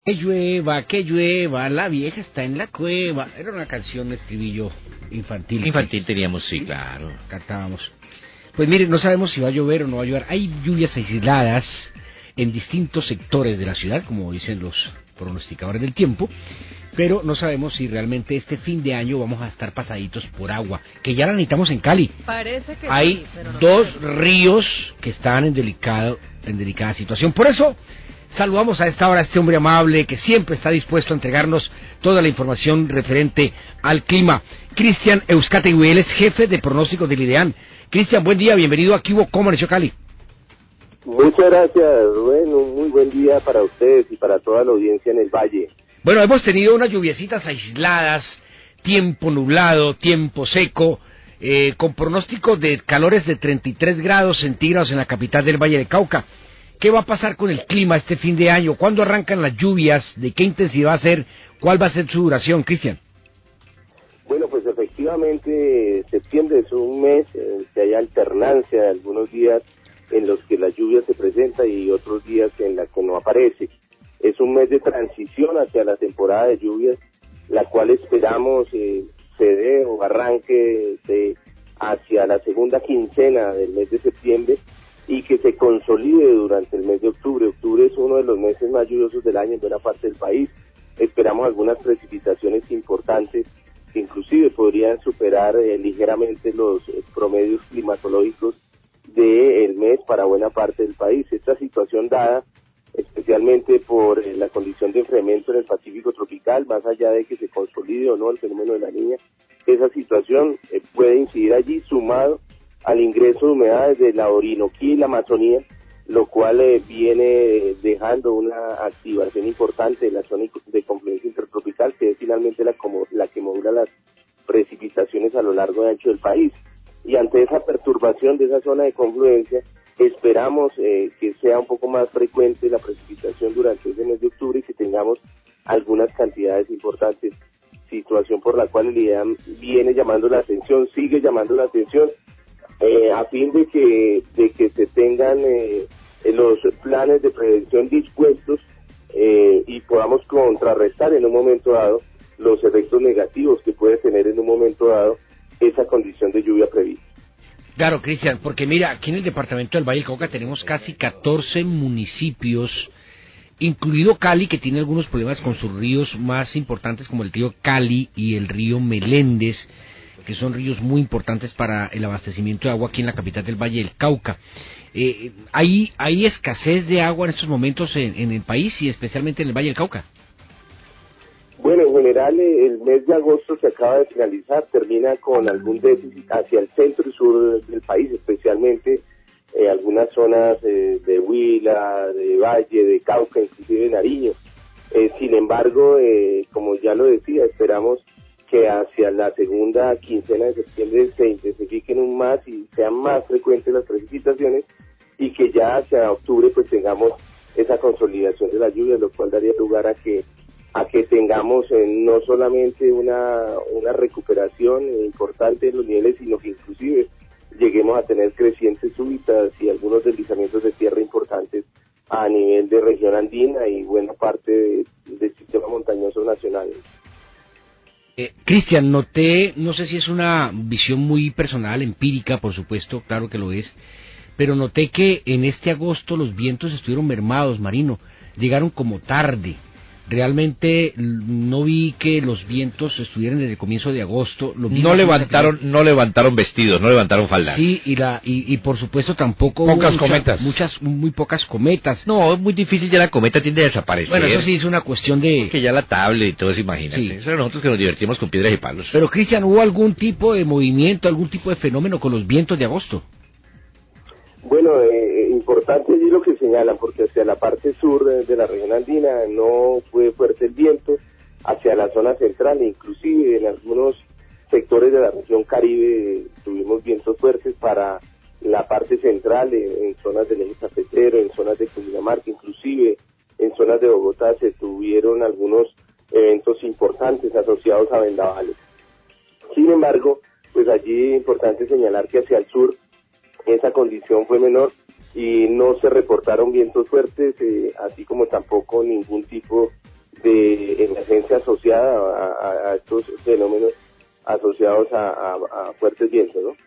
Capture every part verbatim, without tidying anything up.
Que llueva, que llueva, la vieja está en la cueva. Era una canción de estribillo infantil. Infantil teníamos, sí, claro. Cantábamos. Pues mire, no sabemos si va a llover o no va a llover. Hay lluvias aisladas en distintos sectores de la ciudad, como dicen los pronosticadores del tiempo, pero no sabemos si realmente este fin de año vamos a estar pasaditos por agua, que ya la necesitamos en Cali. Parece que Hay sí, pero no dos sabemos. ríos que están en delicado, en delicada situación. Por eso saludamos a esta hora a este hombre amable que siempre está dispuesto a entregarnos toda la información referente al clima. Cristian Euskategui, él es jefe de pronósticos del IDEAN. Cristian, buen día, bienvenido a Cubo, ¿cómo amaneció Cali? Muchas gracias, Rubén, un muy buen día para ustedes y para toda la audiencia en el Valle. Bueno, hemos tenido unas lluviecitas aisladas, tiempo nublado, tiempo seco, eh, con pronósticos de calores de treinta y tres grados centígrados en la capital del Valle de Cauca. ¿Qué va a pasar con el clima este fin de año? ¿Cuándo arrancan las lluvias? ¿De qué intensidad va a ser? ¿Cuál va a ser su duración, Cristian? Bueno, pues efectivamente septiembre es un mes en que hay alternancia de algunos días en los que la lluvia se presenta y otros días en la que no aparece. Es un mes de transición hacia la temporada de lluvias, la cual esperamos eh, se dé o arranque de, hacia la segunda quincena del mes de septiembre y que se consolide durante el mes de octubre. Octubre es uno de los meses más lluviosos del año en buena parte del país. Esperamos algunas precipitaciones importantes que inclusive podrían superar eh, ligeramente los eh, promedios climatológicos del mes para buena parte del país. Esta situación dada especialmente por eh, la condición de enfriamiento en el Pacífico tropical, más allá de que se consolide o no el fenómeno de la Niña, esa situación eh, puede incidir allí sumado al ingreso de humedades de la Orinoquía y la Amazonía, lo cual eh, viene dejando una activación importante de la zona de confluencia intertropical, que es finalmente la, como, la que modula las precipitaciones a lo largo y ancho del país. Y ante esa perturbación de esa zona de confluencia, esperamos eh, que sea un poco más frecuente la precipitación durante ese mes de octubre y que tengamos algunas cantidades importantes, situación por la cual el IDEAM viene llamando la atención, sigue llamando la atención, eh, a fin de que, de que se tengan eh, los planes de prevención dispuestos eh, y podamos contrarrestar en un momento dado los efectos negativos que puede tener en un momento dado esa condición de lluvia prevista. Claro, Cristian, porque mira, aquí en el departamento del Valle del Cauca tenemos casi catorce municipios, incluido Cali, que tiene algunos problemas con sus ríos más importantes, como el río Cali y el río Meléndez, que son ríos muy importantes para el abastecimiento de agua aquí en la capital del Valle del Cauca. Eh, ¿hay, ¿Hay escasez de agua en estos momentos en, en el país y especialmente en el Valle del Cauca? Bueno, en general el mes de agosto se acaba de finalizar, termina con algún déficit hacia el centro y sur del país, especialmente eh, algunas zonas eh, de Huila, de Valle, de Cauca, inclusive de Nariño. Eh, sin embargo, eh, como ya lo decía, esperamos que hacia la segunda quincena de septiembre se intensifiquen aún más y sean más frecuentes las precipitaciones y que ya hacia octubre pues tengamos esa consolidación de la lluvia, lo cual daría lugar a que a que tengamos eh, no solamente una, una recuperación importante de los niveles, sino que inclusive lleguemos a tener crecientes súbitas y algunos deslizamientos de tierra importantes a nivel de región andina y buena parte de, del sistema montañoso nacional. Eh, Cristian, noté, no sé si es una visión muy personal, empírica, por supuesto, claro que lo es, pero noté que en este agosto los vientos estuvieron mermados, Marino, llegaron como tarde. Realmente no vi que los vientos estuvieran desde el comienzo de agosto. Lo vi No levantaron, que... no levantaron vestidos, no levantaron faldas. Sí, y la y, y por supuesto tampoco pocas hubo cometas, muchas, muchas, muy pocas cometas. No, es muy difícil, ya la cometa tiende a desaparecer. Bueno, eso sí es una cuestión de que ya la tablet y todo eso, imagínate. Sí. Eso nosotros que nos divertimos con piedras y palos. Pero Cristian, ¿hubo algún tipo de movimiento, algún tipo de fenómeno con los vientos de agosto? Bueno, eh, importante allí lo que señalan, porque hacia la parte sur de, de la región andina no fue fuerte el viento, hacia la zona central, inclusive en algunos sectores de la región Caribe tuvimos vientos fuertes para la parte central, en, en zonas del eje cafetero, en zonas de Cundinamarca, inclusive en zonas de Bogotá se tuvieron algunos eventos importantes asociados a vendavales. Sin embargo, pues allí es importante señalar que hacia el sur esa condición fue menor y no se reportaron vientos fuertes, eh, así como tampoco ningún tipo asociada a, a estos fenómenos asociados a, a, a fuertes vientos, ¿no?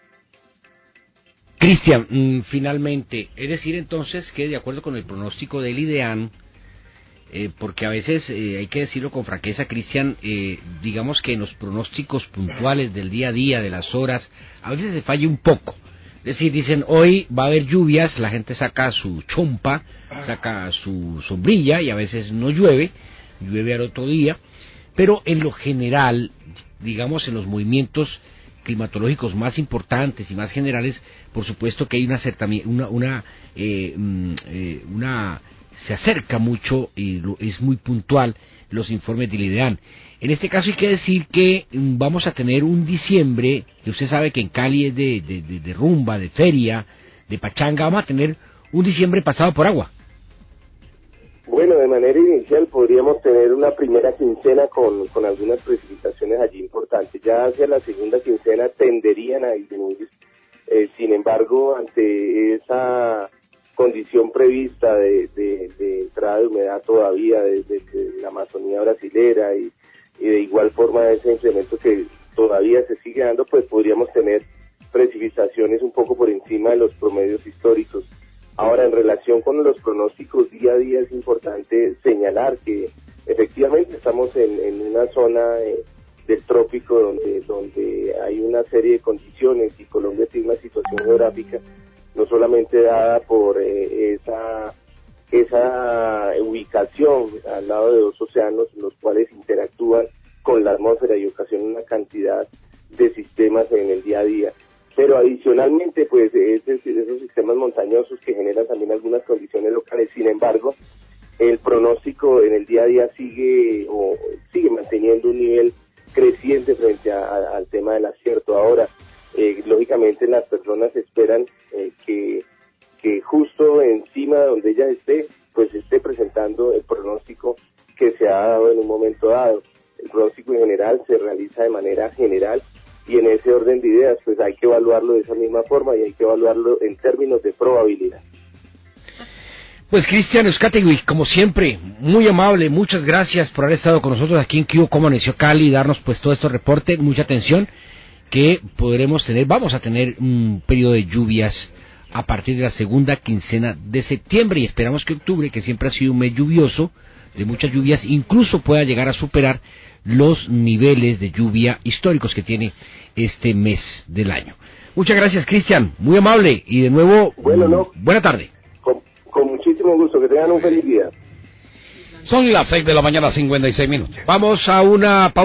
Cristian, mmm, finalmente, es decir entonces que de acuerdo con el pronóstico del IDEAN, eh, porque a veces eh, hay que decirlo con franqueza, Cristian, eh, digamos que en los pronósticos puntuales del día a día, de las horas, a veces se falla un poco. Es decir, dicen hoy va a haber lluvias, la gente saca su chompa, saca su sombrilla y a veces no llueve, llueve al otro día, pero en lo general, digamos en los movimientos climatológicos más importantes y más generales, por supuesto que hay una una una, eh, eh, una se acerca mucho y lo, es muy puntual los informes del IDEAN. En este caso hay que decir que mm, vamos a tener un diciembre, que usted sabe que en Cali es de, de, de, de rumba, de feria, de pachanga, vamos a tener un diciembre pasado por agua. Bueno, de manera inicial podríamos tener una primera quincena con, con algunas precipitaciones allí importantes. Ya hacia la segunda quincena tenderían a disminuir. Eh, sin embargo, ante esa condición prevista de, de, de entrada de humedad todavía desde la Amazonía brasilera y, y de igual forma ese incremento que todavía se sigue dando, pues podríamos tener precipitaciones un poco por encima de los promedios históricos. Ahora, en relación con los pronósticos día a día, es importante señalar que efectivamente estamos en, en una zona eh, del trópico donde, donde hay una serie de condiciones y Colombia tiene una situación geográfica no solamente dada por eh, esa, esa ubicación al lado de dos océanos, los cuales interactúan con la atmósfera y ocasionan una cantidad de sistemas en el día a día, pero adicionalmente pues ese, esos sistemas montañosos que generan también algunas condiciones locales. Sin embargo, el pronóstico en el día a día sigue o sigue manteniendo un nivel creciente frente a, a, al tema del acierto. Ahora, eh, lógicamente las personas esperan eh, que, que justo encima de donde ella esté, pues esté presentando el pronóstico que se ha dado en un momento dado. El pronóstico en general se realiza de manera general y en ese orden de ideas pues hay que evaluarlo de esa misma forma y hay que evaluarlo en términos de probabilidad. Pues Cristian Uzcategui, como siempre, muy amable, muchas gracias por haber estado con nosotros aquí en Q, Cómo Amaneció Cali, y darnos pues todo este reporte, mucha atención, que podremos tener, vamos a tener un periodo de lluvias a partir de la segunda quincena de septiembre y esperamos que octubre, que siempre ha sido un mes lluvioso, de muchas lluvias, incluso pueda llegar a superar los niveles de lluvia históricos que tiene este mes del año. Muchas gracias, Cristian, muy amable, y de nuevo, bueno, no, buena tarde. Con, con muchísimo gusto, que tengan un feliz día. Son las seis de la mañana, cincuenta y seis minutos. Vamos a una pausa.